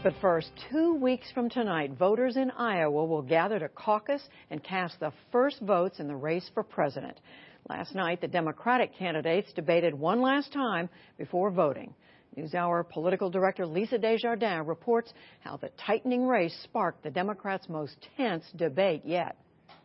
But first, 2 weeks from tonight, voters in Iowa will gather to caucus and cast the first votes in the race for president. Last night, the Democratic candidates debated one last time before voting. NewsHour political director Lisa Desjardins reports how the tightening race sparked the Democrats' most tense debate yet.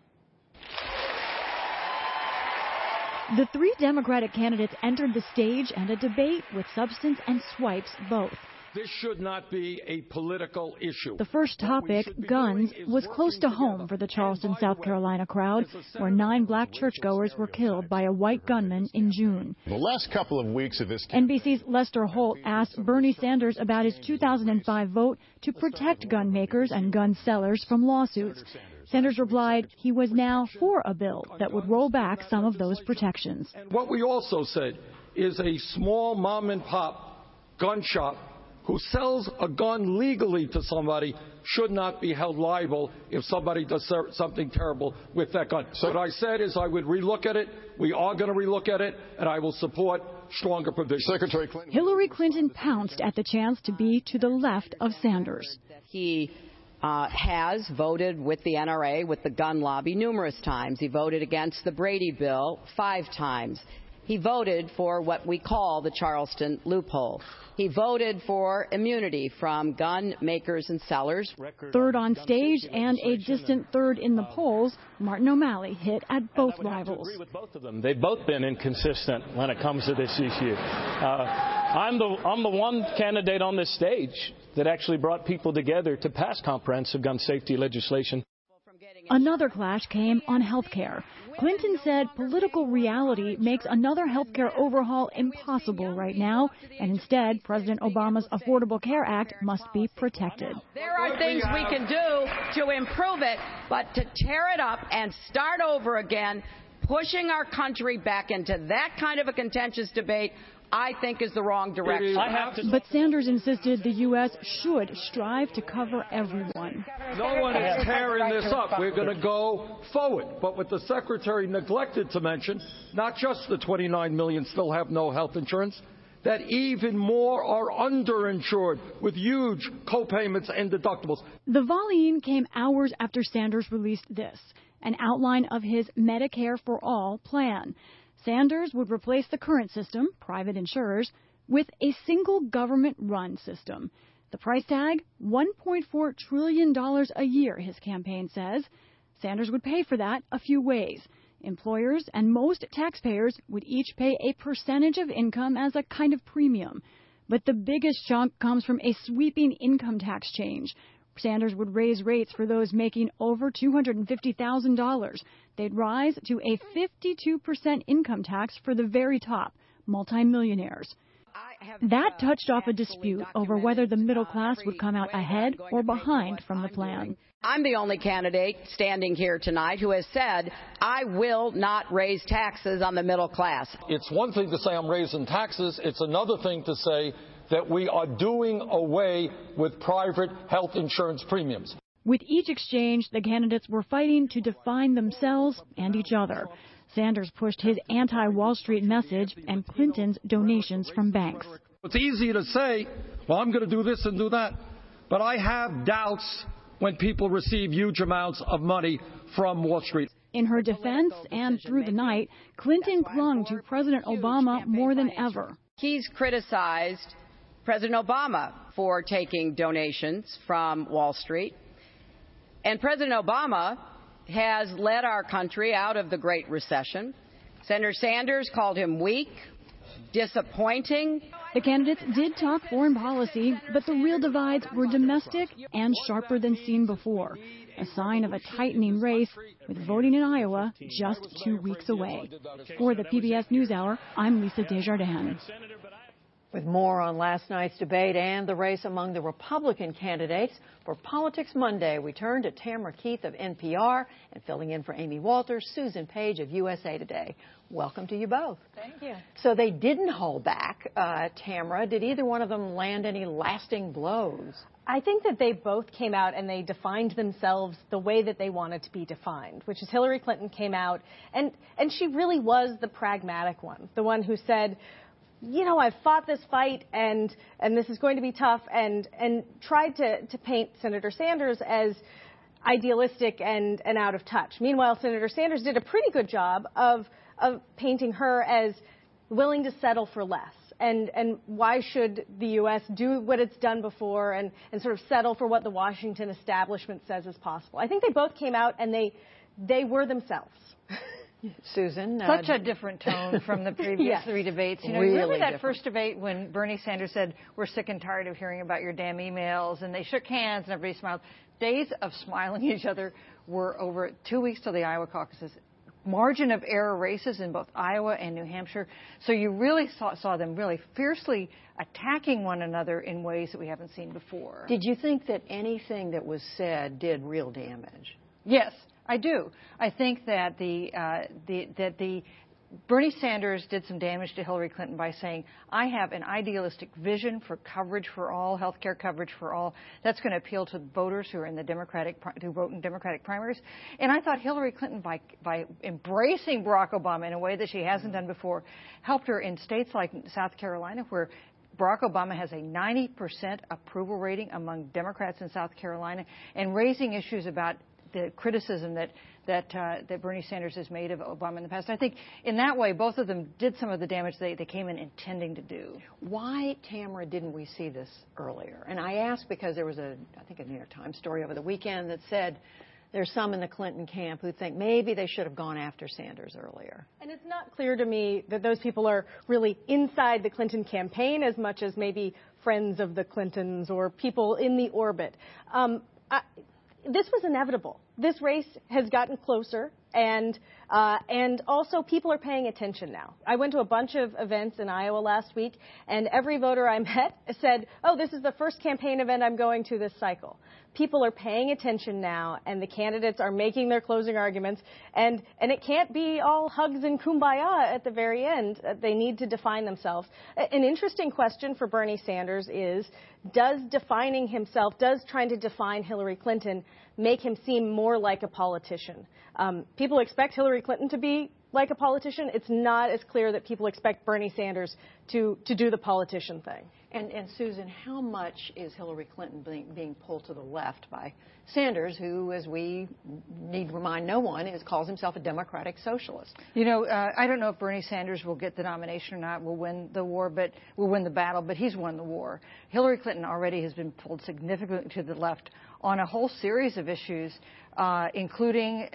The three Democratic candidates entered the stage and a debate with substance and swipes both. This should not be a political issue. The first topic, guns, was close to home for the Charleston, South Carolina crowd, where 9 black churchgoers were killed by a white gunman in June. The last couple of weeks of this... NBC's Lester Holt asked Bernie Sanders about his 2005 vote to protect gun makers and gun sellers from lawsuits. Sanders replied he was now for a bill that would roll back some of those protections. What we also said is a small mom-and-pop gun shop who sells a gun legally to somebody should not be held liable if somebody does something terrible with that gun. So what I said is I would relook at it. We are going to relook at it, and I will support stronger provisions. Secretary Clinton. Hillary Clinton pounced at the chance to be to the left of Sanders. He has voted with the NRA, with the gun lobby, numerous times. He voted against the Brady bill 5 times. He voted for what we call the Charleston loophole. He voted for immunity from gun makers and sellers. Third on stage and a distant third in the polls, Martin O'Malley hit at both rivals. I agree with both of them. They've both been inconsistent when it comes to this issue. I'm the one candidate on this stage that actually brought people together to pass comprehensive gun safety legislation. Another clash came on health care. Clinton said political reality makes another health care overhaul impossible right now, and instead, President Obama's Affordable Care Act must be protected. There are things we can do to improve it, but to tear it up and start over again, pushing our country back into that kind of a contentious debate, I think is the wrong direction. But Sanders insisted the U.S. should strive to cover everyone. No one is tearing this up. We're going to go forward. But what the Secretary neglected to mention, not just the 29 million still have no health insurance, that even more are underinsured with huge co-payments and deductibles. The volleying came hours after Sanders released this, an outline of his Medicare for All plan. Sanders would replace the current system, private insurers, with a single government-run system. The price tag, $1.4 trillion a year, his campaign says. Sanders would pay for that a few ways. Employers and most taxpayers would each pay a percentage of income as a kind of premium. But the biggest chunk comes from a sweeping income tax change. Sanders would raise rates for those making over $250,000. They'd rise to a 52% income tax for the very top, multimillionaires. That touched off a dispute over whether the middle class would come out ahead or behind from the plan. I'm the only candidate standing here tonight who has said, I will not raise taxes on the middle class. It's one thing to say I'm raising taxes. It's another thing to say that we are doing away with private health insurance premiums. With each exchange, the candidates were fighting to define themselves and each other. Sanders pushed his anti-Wall Street message and Clinton's donations from banks. It's easy to say, well, I'm going to do this and do that. But I have doubts when people receive huge amounts of money from Wall Street. In her defense and through the night, Clinton clung to President Obama more than ever. He's criticized President Obama for taking donations from Wall Street. And President Obama has led our country out of the Great Recession. Senator Sanders called him weak, disappointing. The candidates did talk foreign policy, but the real divides were domestic and sharper than seen before, a sign of a tightening race with voting in Iowa just 2 weeks away. For the PBS NewsHour, I'm Lisa Desjardins. With more on last night's debate and the race among the Republican candidates, for Politics Monday, we turn to Tamara Keith of NPR and filling in for Amy Walters, Susan Page of USA Today. Welcome to you both. Thank you. So they didn't hold back. Tamara, did either one of them land any lasting blows? I think that they both came out and they defined themselves the way that they wanted to be defined, which is Hillary Clinton came out and she really was the pragmatic one, the one who said, I've fought this fight and this is going to be tough, and tried to paint Senator Sanders as idealistic and out of touch. Meanwhile, Senator Sanders did a pretty good job of painting her as willing to settle for less. And why should the U.S. do what it's done before and sort of settle for what the Washington establishment says is possible? I think they both came out and they were themselves. Susan? Such a different tone from the previous three debates. Really that first debate when Bernie Sanders said, we're sick and tired of hearing about your damn emails, and they shook hands and everybody smiled. Days of smiling at each other were over. 2 weeks till the Iowa caucuses. Margin of error races in both Iowa and New Hampshire. So you really saw them really fiercely attacking one another in ways that we haven't seen before. Did you think that anything that was said did real damage? Yes, I do. I think that Bernie Sanders did some damage to Hillary Clinton by saying, I have an idealistic vision for coverage for all, health care coverage for all. That's going to appeal to voters who are in the who vote in Democratic primaries. And I thought Hillary Clinton, by embracing Barack Obama in a way that she hasn't done before, helped her in states like South Carolina, where Barack Obama has a 90% approval rating among Democrats in South Carolina, and raising issues about the criticism that Bernie Sanders has made of Obama in the past. I think in that way, both of them did some of the damage they came in intending to do. Why, Tamara, didn't we see this earlier? And I ask because there was I think a New York Times story over the weekend that said there's some in the Clinton camp who think maybe they should have gone after Sanders earlier. And it's not clear to me that those people are really inside the Clinton campaign as much as maybe friends of the Clintons or people in the orbit. This was inevitable. This race has gotten closer, and also people are paying attention now. I went to a bunch of events in Iowa last week, and every voter I met said, oh, this is the first campaign event I'm going to this cycle. People are paying attention now, and the candidates are making their closing arguments, and it can't be all hugs and kumbaya at the very end. They need to define themselves. An interesting question for Bernie Sanders is, does trying to define Hillary Clinton make him seem more like a politician? People expect Hillary Clinton to be like a politician. It's not as clear that people expect Bernie Sanders to do the politician thing. And Susan, how much is Hillary Clinton being pulled to the left by Sanders, who, as we need to remind no one, calls himself a democratic socialist? I don't know if Bernie Sanders will get the nomination or not, will win the battle, but he's won the war. Hillary Clinton already has been pulled significantly to the left on a whole series of issues, including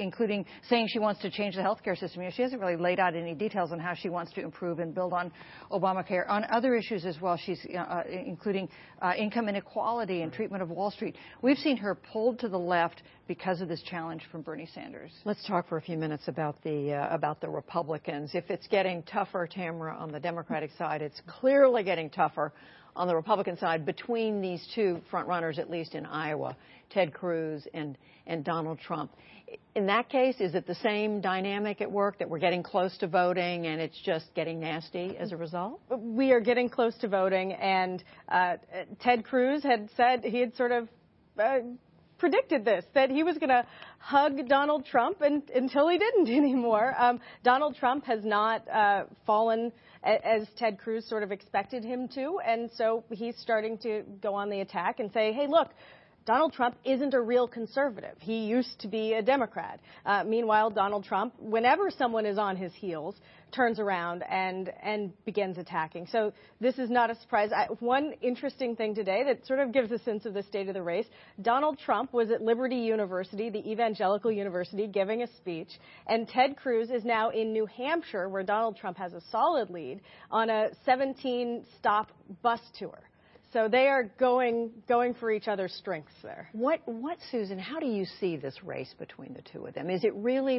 saying she wants to change the health care system. She hasn't really laid out any details on how she wants to improve and build on Obamacare. On other issues as well, she's including income inequality and treatment of Wall Street. We've seen her pulled to the left because of this challenge from Bernie Sanders. Let's talk for a few minutes about the Republicans. If it's getting tougher, Tamara, on the Democratic side, it's clearly getting tougher on the Republican side between these two frontrunners, at least in Iowa, Ted Cruz and Donald Trump. In that case, is it the same dynamic at work, that we're getting close to voting and it's just getting nasty as a result? We are getting close to voting, and Ted Cruz had said, he had sort of predicted this, that he was going to hug Donald Trump until he didn't anymore. Donald Trump has not fallen as Ted Cruz sort of expected him to, and so he's starting to go on the attack and say, hey, look, Donald Trump isn't a real conservative. He used to be a Democrat. Meanwhile, Donald Trump, whenever someone is on his heels, turns around and begins attacking. So this is not a surprise. One interesting thing today that sort of gives a sense of the state of the race, Donald Trump was at Liberty University, the evangelical university, giving a speech, and Ted Cruz is now in New Hampshire, where Donald Trump has a solid lead, on a 17-stop bus tour. So they are going for each other's strengths there. What, Susan, how do you see this race between the two of them? Is it really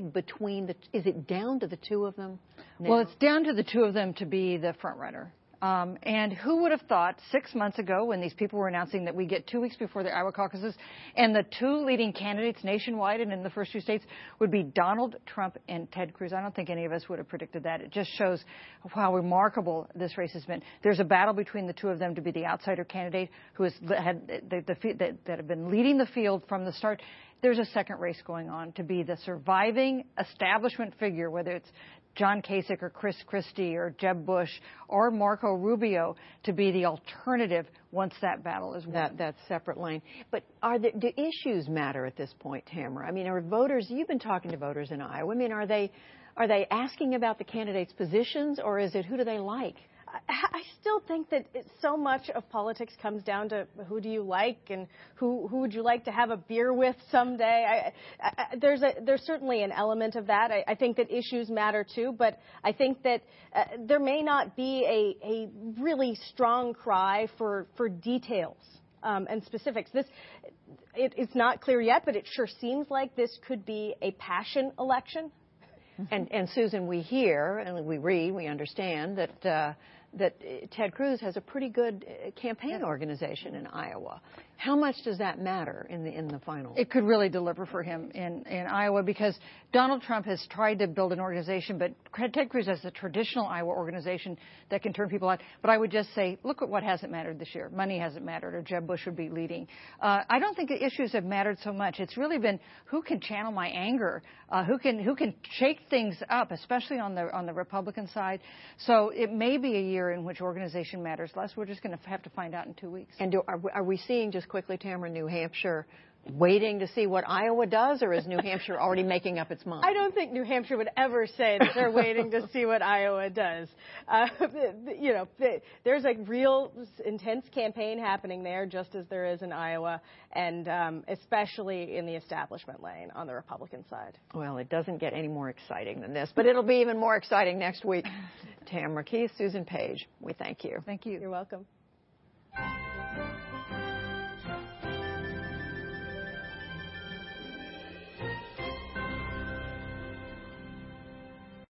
is it down to the two of them now? Well, it's down to the two of them to be the front runner. And who would have thought 6 months ago, when these people were announcing that we get 2 weeks before the Iowa caucuses, and the two leading candidates nationwide and in the first two states would be Donald Trump and Ted Cruz? I don't think any of us would have predicted that. It just shows how remarkable this race has been. There's a battle between the two of them to be the outsider candidate who has that have been leading the field from the start. There's a second race going on to be the surviving establishment figure, whether it's John Kasich or Chris Christie or Jeb Bush or Marco Rubio to be the alternative once that battle is won. That separate lane. But do issues matter at this point, Tamara? I mean, are voters, you've been talking to voters in Iowa, I mean, are they asking about the candidates' positions, or is it who do they like? I still think that so much of politics comes down to who do you like and who would you like to have a beer with someday. There's certainly an element of that. I think that issues matter too, but I think that there may not be a really strong cry for details and specifics. It's not clear yet, but it sure seems like this could be a passion election. And Susan, we hear and we read, we understand that Ted Cruz has a pretty good campaign organization in Iowa. How much does that matter in the final? It could really deliver for him in Iowa, because Donald Trump has tried to build an organization, but Ted Cruz has a traditional Iowa organization that can turn people out. But I would just say, look at what hasn't mattered this year. Money hasn't mattered, or Jeb Bush would be leading. I don't think the issues have mattered so much. It's really been who can channel my anger, who can shake things up, especially on the Republican side. So it may be a year in which organization matters less. We're just going to have to find out in 2 weeks. And are we seeing, just quickly, Tamara, New Hampshire waiting to see what Iowa does, or is New Hampshire already making up its mind? I don't think New Hampshire would ever say that they're waiting to see what Iowa does. There's a real intense campaign happening there, just as there is in Iowa, and especially in the establishment lane on the Republican side. Well, it doesn't get any more exciting than this, but it'll be even more exciting next week. Tamara Keith, Susan Page, we thank you. Thank you. You're welcome.